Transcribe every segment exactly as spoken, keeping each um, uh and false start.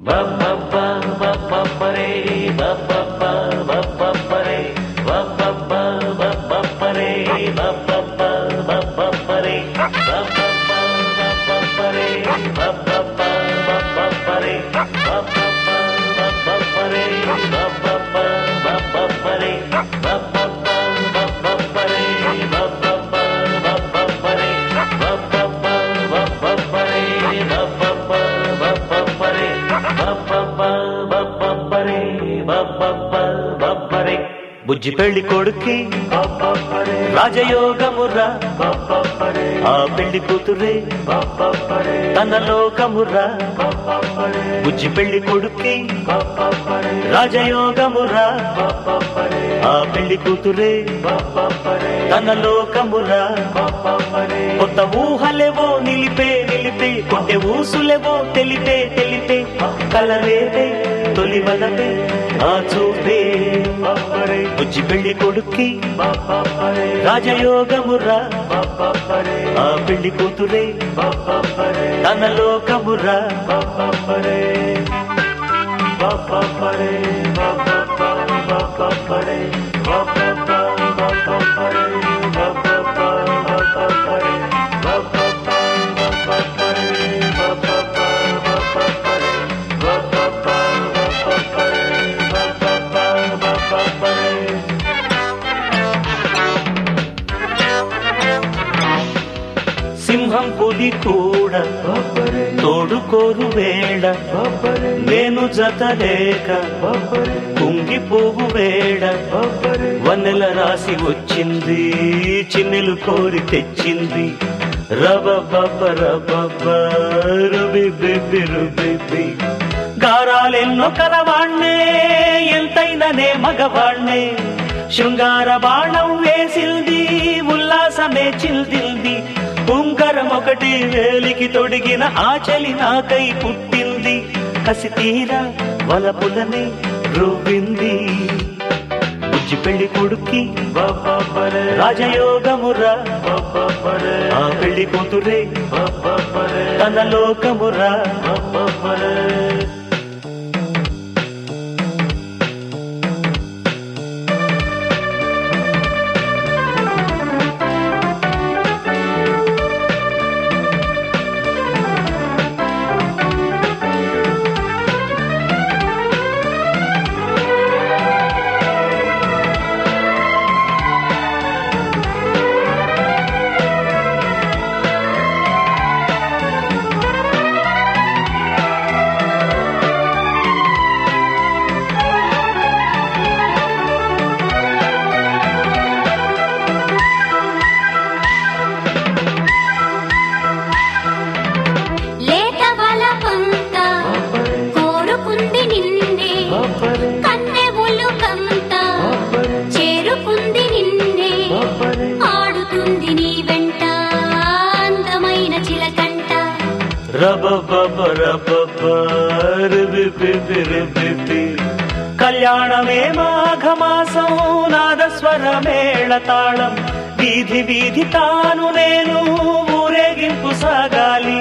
బుజ్జి పెళ్లి కొడుక్కి రాజయోగముర్రా, ఆ పెళ్లి కూతురే తన లోకముర్రా. బుజ్జి పెళ్లి కొడుక్కి రాజయోగముర్రా, ఆ పెళ్లి కూతురే తన లోకముర్రా. కొత్త ఊహలేవో నిలిపే నిలిపే, కొంటె ఊసులేవో తెలిపే తెలిపే, కలరేపే తొలి వలపే ఆ చూపే. బుజ్జి పెళ్లి కొడుక్కి రాజయోగముర్రా, ఆ పెళ్లి కూతురే తన లోకముర్రా. సింహం పులి కూడా తోడుకోరు వేళ, నేను జతలేక కుంగిపోవు వేళ. వన్నెల రాసి వచ్చింది, చిన్నెలు కోరి తెచ్చింది. రబబబ రబబ రుబిబిబి రుబిబి, గారాలెన్నో కలవాణ్ణే ఎంతైననే మగవాణ్ణే. శృంగార బాణం వేసింది, ఉల్లాసమే చిల్దింది. ఉంగరం ఒకటి వేలికి తొడిగిన ఆచలి నాకై పుట్టింది. కసి తీరా వలపులనే రువ్వింది. బుజ్జి పెళ్లి కొడుక్కి రాజయోగమురా, ఆ పెళ్లి కూతురే తన లోకమురా. కళ్యాణమే మాఘమాసం, నాదస్వర మేళతాళం. వీధి వీధి తాను నేను ఊరేగింపు సాగాలి.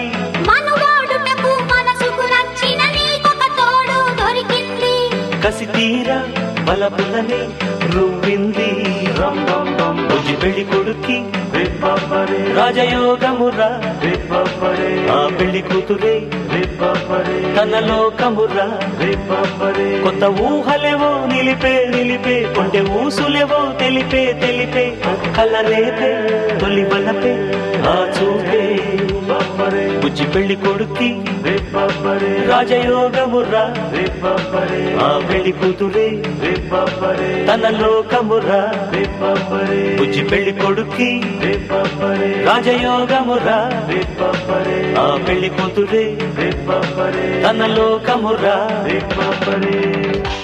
కసి తీరా బలపులనే రువ్వింది. బుజ్జి పెళ్లి కొడుక్కి రాజయోగమురా, ఆ పెళ్లి కూతురే తన లోకమురా. కొత్త ఊహలేవో నిలిపే నిలిపే, కొంటె ఊసులేవో తెలిపే తెలిపే, కలరేపే తొలి వలపే ఆ చూపే. బుజ్జి పెళ్లి కొడుక్కి రాజయోగమురా, ఆ పెళ్లి కూతురే తన లోకమురా. బుజ్జి పెళ్లి కొడుక్కి రాజయోగమురా, ఆ పెళ్లి కూతురే తన లోకమురా.